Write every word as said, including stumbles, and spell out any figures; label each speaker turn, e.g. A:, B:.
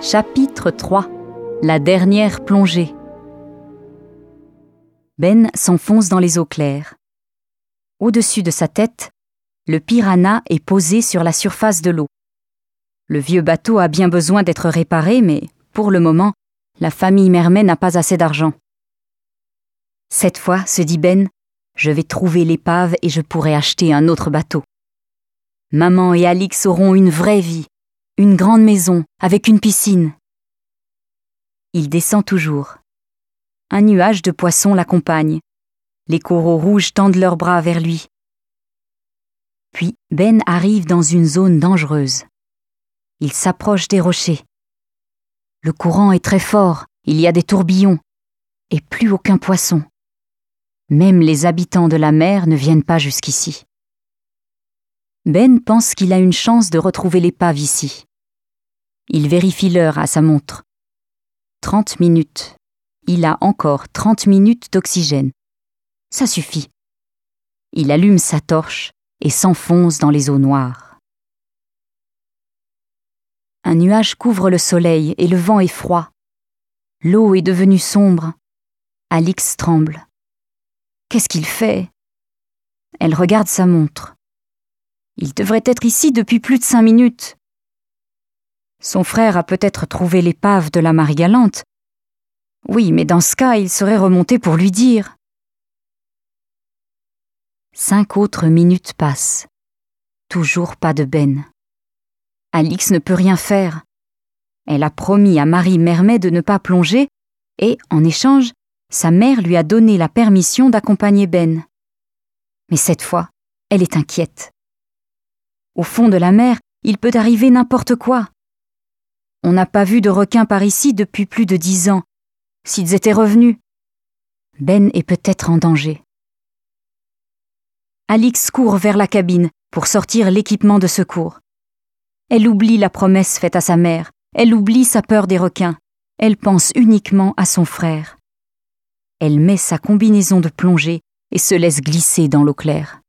A: Chapitre trois. La dernière plongée. Ben s'enfonce dans les eaux claires. Au-dessus de sa tête, le piranha est posé sur la surface de l'eau. Le vieux bateau a bien besoin d'être réparé, mais pour le moment, la famille Mermet n'a pas assez d'argent. Cette fois, se dit Ben, je vais trouver l'épave et je pourrai acheter un autre bateau. Maman et Alix auront une vraie vie, une grande maison avec une piscine. Il descend toujours. Un nuage de poissons l'accompagne. Les coraux rouges tendent leurs bras vers lui. Puis Ben arrive dans une zone dangereuse. Il s'approche des rochers. Le courant est très fort, il y a des tourbillons, et plus aucun poisson. Même les habitants de la mer ne viennent pas jusqu'ici. Ben pense qu'il a une chance de retrouver l'épave ici. Il vérifie l'heure à sa montre. Trente minutes. Il a encore trente minutes d'oxygène. Ça suffit. Il allume sa torche et s'enfonce dans les eaux noires. Un nuage couvre le soleil et le vent est froid. L'eau est devenue sombre. Alix tremble. Qu'est-ce qu'il fait? Elle regarde sa montre. Il devrait être ici depuis plus de cinq minutes. Son frère a peut-être trouvé l'épave de la Marie-Galante. Oui, mais dans ce cas, il serait remonté pour lui dire. Cinq autres minutes passent. Toujours pas de Ben. Alix ne peut rien faire. Elle a promis à Marie Mermet de ne pas plonger et, en échange, sa mère lui a donné la permission d'accompagner Ben. Mais cette fois, elle est inquiète. Au fond de la mer, il peut arriver n'importe quoi. On n'a pas vu de requins par ici depuis plus de dix ans. S'ils étaient revenus, Ben est peut-être en danger. Alix court vers la cabine pour sortir l'équipement de secours. Elle oublie la promesse faite à sa mère. Elle oublie sa peur des requins. Elle pense uniquement à son frère. Elle met sa combinaison de plongée et se laisse glisser dans l'eau claire.